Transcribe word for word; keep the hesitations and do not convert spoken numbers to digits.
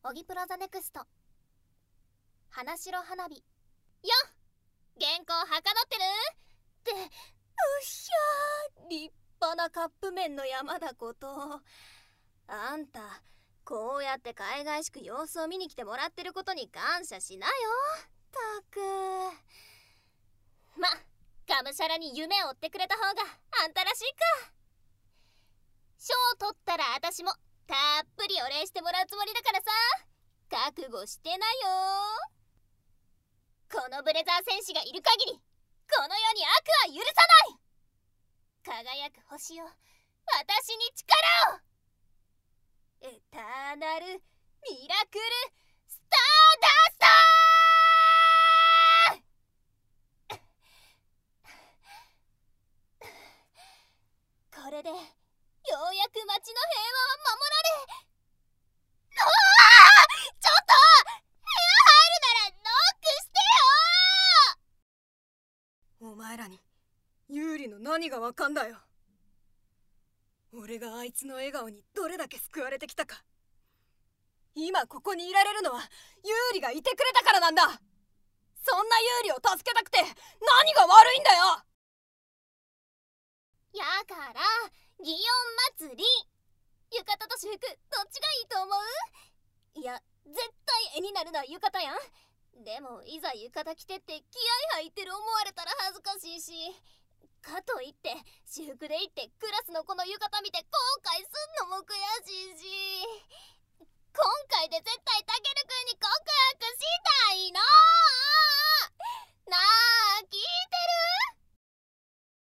オギプラザネクスト花城花火よっ、原稿はかどってるって。うっしゃー、立派なカップ麺の山だこと。あんたこうやって海外しく様子を見に来てもらってることに感謝しなよ。たくま、がむしゃらに夢を追ってくれた方があんたらしいか。賞を取ったら私もたっぷりお礼してもらうつもりだからさ、覚悟してなよ。このブレザー戦士がいる限りこの世に悪は許さない。輝く星よ、私に力を。エターナルミラクルスターダストこれでようやく街の平和は守られ。うわー、ちょっと部屋入るならノックしてよ。 お前らにユーリの何がわかんだよ。俺があいつの笑顔にどれだけ救われてきたか。今ここにいられるのはユーリがいてくれたからなんだ。そんなユーリを助けたくて何が悪いんだよ。 やから祇園祭り、浴衣と私服どっちがいいと思う？いや絶対絵になるのは浴衣やん。でもいざ浴衣着てって気合入ってる思われたら恥ずかしいし、かといって私服で行ってクラスの子の浴衣見て後悔すんのも悔しいし、今回で絶対たけるくんに告白したいのなあ。